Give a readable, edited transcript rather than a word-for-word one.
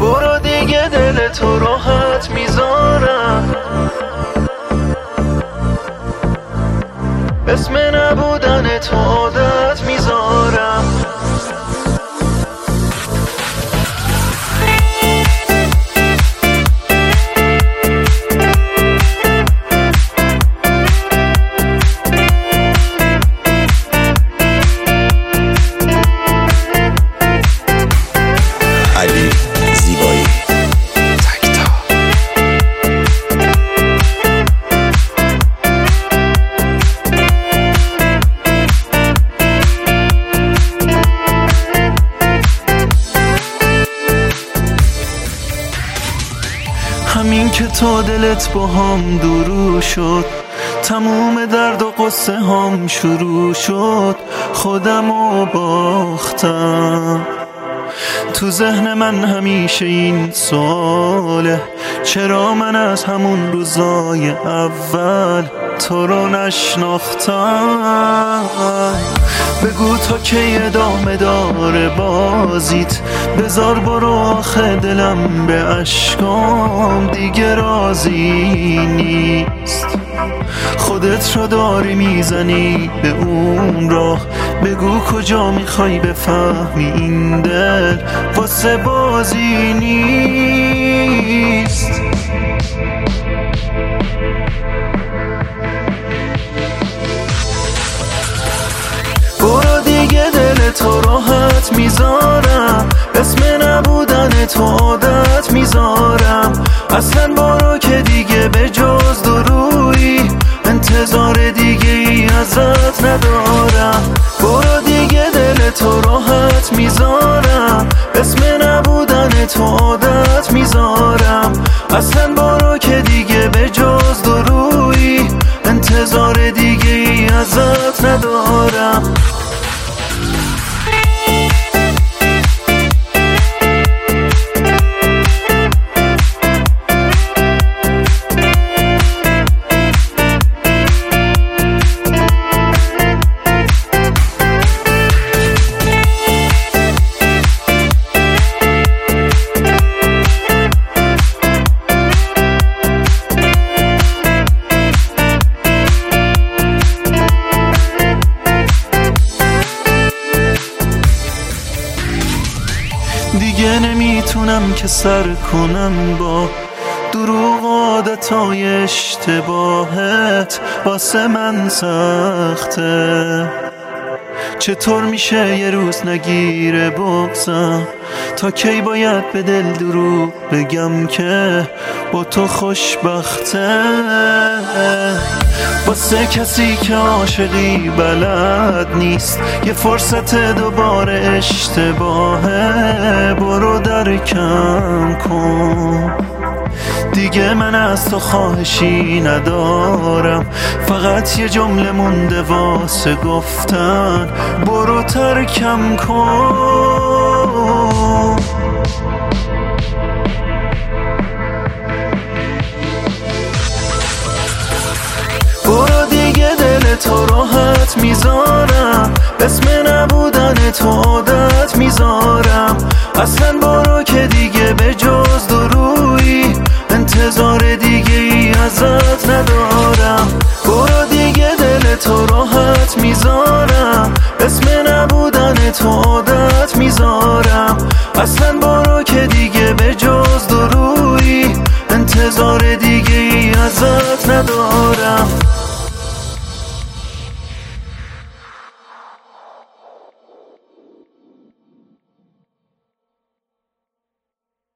برو دیگه دل تو راحت میذارم، اسم نبودن تو عادت میذارم. علی زیبایی تکتا. همین که تو دلت با هم دورو شد، تموم درد و قصه هم شروع شد. خودمو باختم، تو ذهن من همیشه این سواله، چرا من از همون روزای اول تو رو نشناختم. بگو تا کی ادامه داره بازیت، بذار برو آخه دلم به اشکام دیگه راضی نیست. خودت رو داری میزنی به اون راه، بگو کجا میخوای بفهمی این دل واسه بازی نیست. برو دیگه دل تو راحت میذارم، اسم نبودن تو عادت میذارم. اصلا برو که دیگه به جز درویی انتظار دیگه ای ازت ندارم. برو دیگه دل تو راحت میذارم، اسم نبودن تو عادت میذارم. اصلا برو که دیگه به جز درویی انتظار دیگه ای ازت ندارم. دیگه نمیتونم که سر کنم با دروغ و عادتهای اشتباهت، واسه من سخته. چطور میشه یه روز نگیره بغضم، تا کی باید به دل دروغ بگم که با تو خوشبخته. واسه کسی که عاشقی بلد نیست، یه فرصت دوباره اشتباهه. برو درکم کن، دیگه من از تو خواهشی ندارم، فقط یه جمله مونده واسه گفتن، برو ترکم کن. برو دیگه دل تو راحت میذارم، اسم نبودن تو عادت میذارم. اصلا برو که دیگه به جز درویی انتظار دیگه ای ازت ندارم. برو دیگه دل تو راحت میذارم، اسم نبودن تو عادت میذارم. اصلا برو که دیگه به جز درویی انتظار دیگه ای ازت ندارم.